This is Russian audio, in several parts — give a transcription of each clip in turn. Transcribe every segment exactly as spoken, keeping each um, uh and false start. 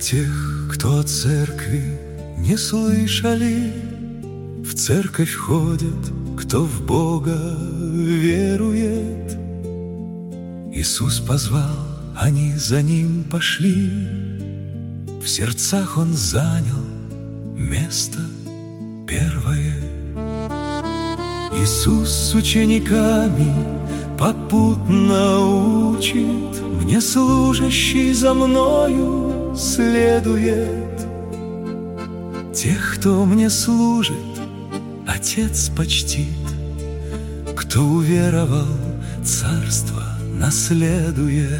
тех, кто о церкви не слышали, в церковь ходят, кто в Бога верует. Иисус позвал, они за Ним пошли, в сердцах Он занял место первое. Иисус с учениками попутно учит: мне служащий за Мною следует. Тех, кто мне служит, Отец почтит, кто уверовал, царство наследует.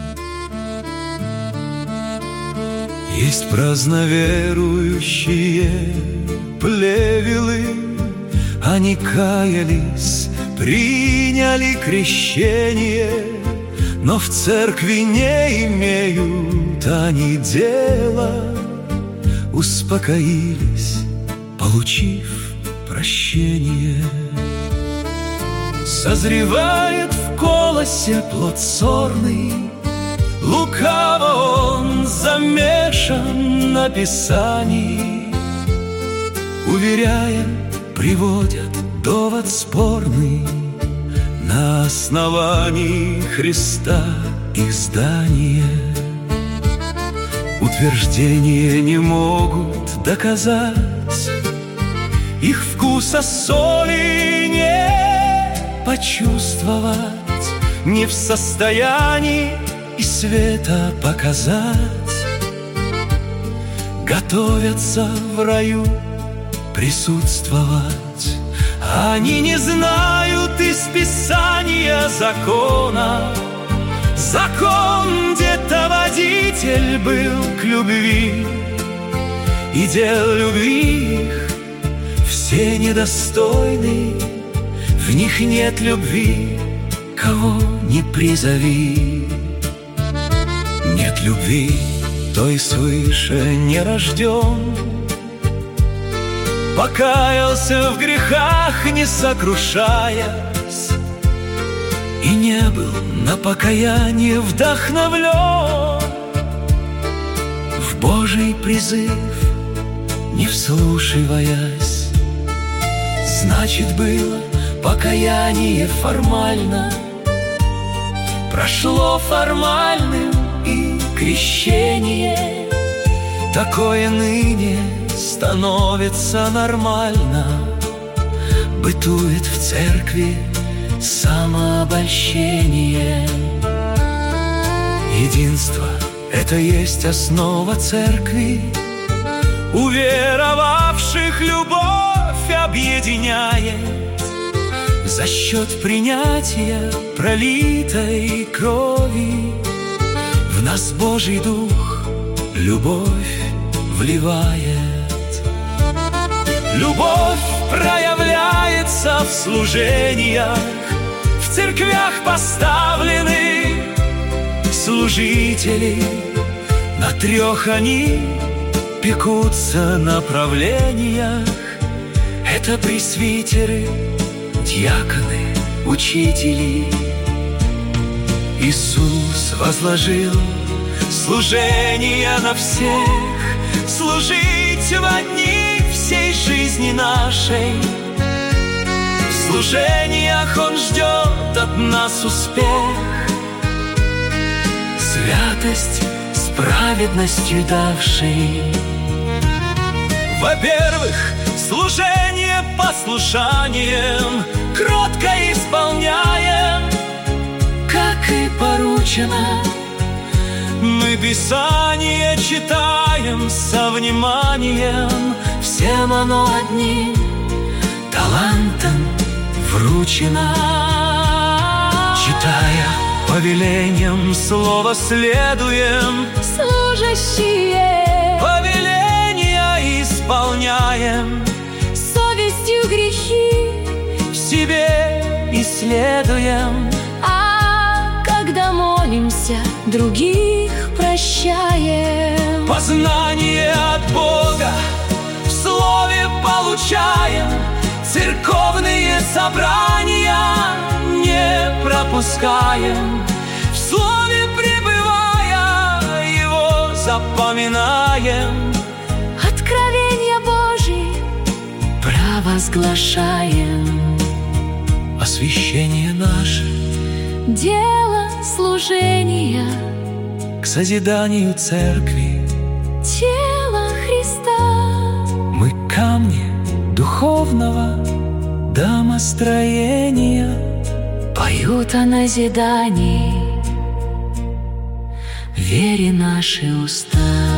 Есть праздноверующие плевелы, они каялись, приняли крещение, но в церкви не имеют они дела. Успокоились, получив прощение. Созревает в колосе плод сорный, лукаво он замешан на Писании. Уверяя, приводят довод спорный, на основании Христа издание. Утверждения не могут доказать, их вкуса соли не почувствовать, не в состоянии и света показать. Готовятся в раю присутствовать, они не знают из Писания закона. Закон где-то водитель был к любви, и дел любви их все недостойны. В них нет любви, кого не призови. Нет любви, той свыше не рожден, покаялся в грехах, не сокрушаясь, и не был на покаяние вдохновлен. В Божий призыв не вслушиваясь, значит, было покаяние формально, прошло формальным и крещение. Такое ныне становится нормально, бытует в церкви самообольщение. Единство — это есть основа церкви, уверовавших любовь объединяет. За счет принятия пролитой крови в нас Божий Дух любовь вливает. Любовь проявляется в служениях, в церквях поставлены служители. На трех они пекутся направлениях. Это пресвитеры, диаконы, учители. Иисус возложил служение на всех, служить в одни всей жизни нашей. В служениях Он ждет от нас успех, святость с праведностью давшей. Во-первых, служение послушанием кротко исполняем, как и поручено. Мы Писание читаем со вниманием, всем оно одним талантом вручено. Читая повелением, слово следуем, служащие повеления исполняем, совестью грехи в себе исследуем. А когда молимся, других прощаем. Познание от Бога в слове получаем, церковные собрания не пропускаем. В слове пребывая, его запоминаем, Откровения Божьи провозглашаем. освящение наше Дело служения к созиданию церкви. тела Христа. Мы камни духовного домостроения, Поют о назидании, вере наши уста.